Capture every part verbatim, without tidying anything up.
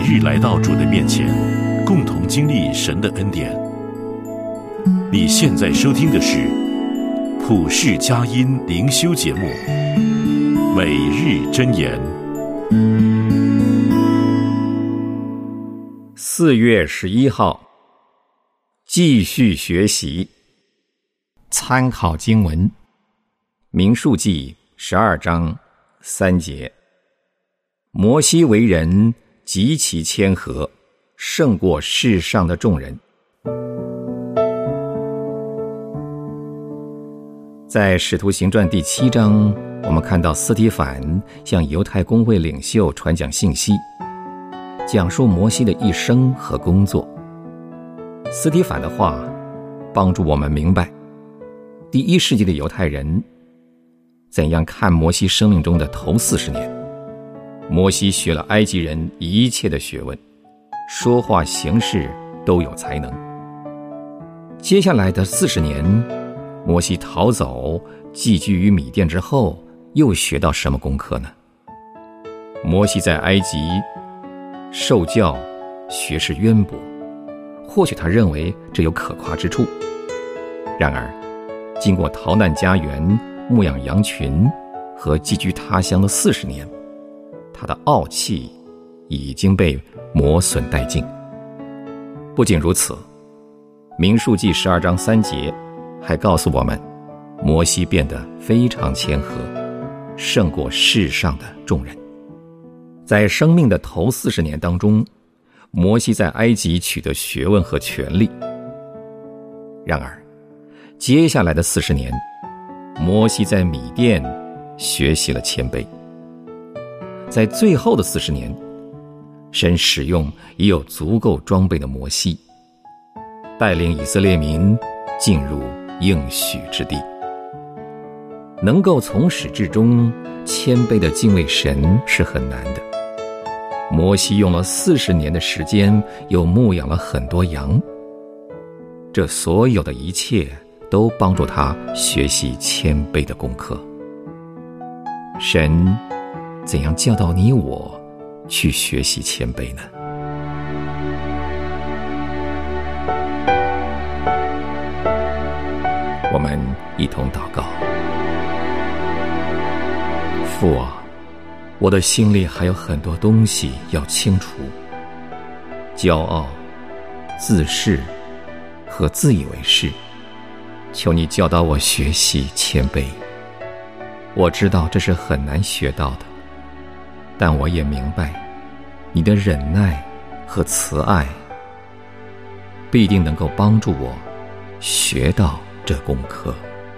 日来到主的面前，共同经历神的恩典。你现在收听的是普世佳音灵修节目《每日箴言》。 四月十一号，继续学习。参考经文：民数记十二章三节。摩西为人极其谦和，胜过世上的众人。在使徒行传第七章，我们看到斯提反向犹太公会领袖传讲信息，讲述摩西的一生和工作。斯提反的话帮助我们明白第一世纪的犹太人怎样看摩西生命中的头四十年。摩西学了埃及人一切的学问，说话行事都有才能。接下来的四十年，摩西逃走寄居于米甸之后，又学到什么功课呢？摩西在埃及受教，学识渊博，或许他认为这有可夸之处。然而经过逃难家园、牧养羊群和寄居他乡的四十年，他的傲气已经被磨损殆尽。不仅如此，民数记十二章三节还告诉我们，摩西变得非常谦和，胜过世上的众人。在生命的头四十年当中，摩西在埃及取得学问和权力。然而接下来的四十年，摩西在米甸学习了谦卑。在最后的四十年，神使用已有足够装备的摩西，带领以色列民进入应许之地。能够从始至终谦卑地敬畏神是很难的。摩西用了四十年的时间，又牧养了很多羊。这所有的一切都帮助他学习谦卑的功课。神怎样教导你我去学习谦卑呢？我们一同祷告。父啊，我的心里还有很多东西要清除，骄傲、自恃和自以为是，求你教导我学习谦卑。我知道这是很难学到的，但我也明白你的忍耐和慈爱必定能够帮助我学到这功课。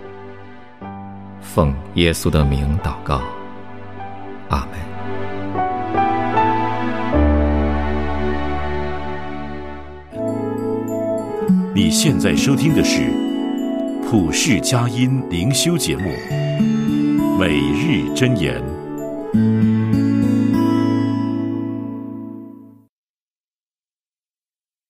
奉耶稣的名祷告，阿们。 你现在收听的是普世佳音灵修节目《每日箴言》。